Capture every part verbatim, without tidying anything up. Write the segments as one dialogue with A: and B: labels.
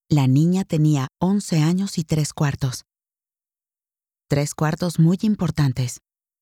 A: La niña tenía once años y tres cuartos. Tres cuartos muy importantes.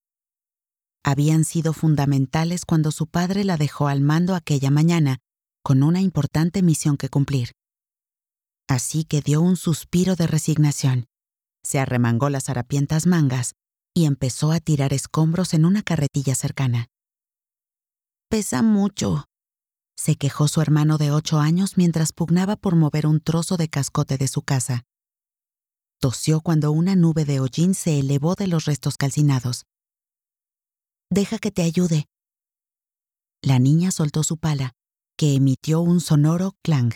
A: Habían sido fundamentales cuando su padre la dejó al mando aquella mañana con una importante misión que cumplir. Así que dio un suspiro de resignación, se arremangó las harapientas mangas y empezó a tirar escombros en una carretilla cercana. «Pesa mucho», se quejó su hermano de ocho años mientras pugnaba por mover un trozo de cascote de su casa. Tosió cuando una nube de hollín se elevó de los restos calcinados. «Deja que te ayude». La niña soltó su pala, que emitió un sonoro clang.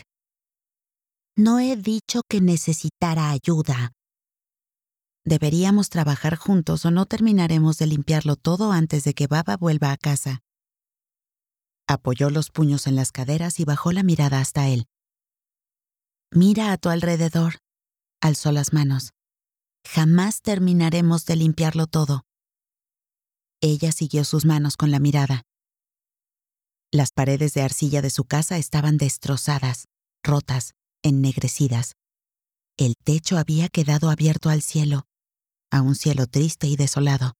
A: «No he dicho que necesitara ayuda». «Deberíamos trabajar juntos o no terminaremos de limpiarlo todo antes de que Baba vuelva a casa». Apoyó los puños en las caderas y bajó la mirada hasta él. «Mira a tu alrededor», alzó las manos. «Jamás terminaremos de limpiarlo todo». Ella siguió sus manos con la mirada. Las paredes de arcilla de su casa estaban destrozadas, rotas, ennegrecidas. El techo había quedado abierto al cielo, a un cielo triste y desolado,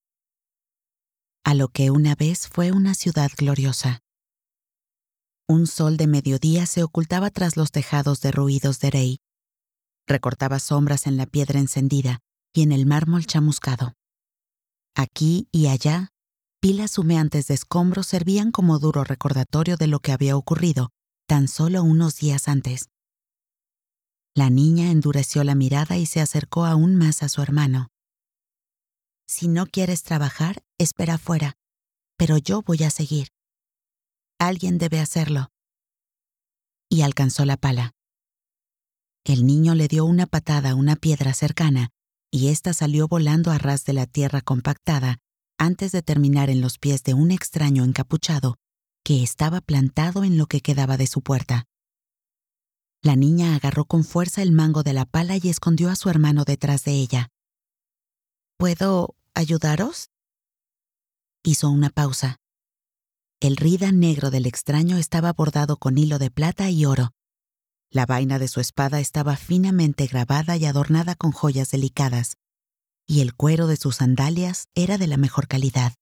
A: a lo que una vez fue una ciudad gloriosa. Un sol de mediodía se ocultaba tras los tejados derruidos de Rey. Recortaba sombras en la piedra encendida y en el mármol chamuscado. Aquí y allá, pilas humeantes de escombros servían como duro recordatorio de lo que había ocurrido tan solo unos días antes. La niña endureció la mirada y se acercó aún más a su hermano. «Si no quieres trabajar, espera afuera, pero yo voy a seguir. Alguien debe hacerlo». Y alcanzó la pala. El niño le dio una patada a una piedra cercana y ésta salió volando a ras de la tierra compactada antes de terminar en los pies de un extraño encapuchado que estaba plantado en lo que quedaba de su puerta. La niña agarró con fuerza el mango de la pala y escondió a su hermano detrás de ella. «¿Puedo ayudaros?». Hizo una pausa. El rida negro del extraño estaba bordado con hilo de plata y oro. La vaina de su espada estaba finamente grabada y adornada con joyas delicadas, y el cuero de sus sandalias era de la mejor calidad.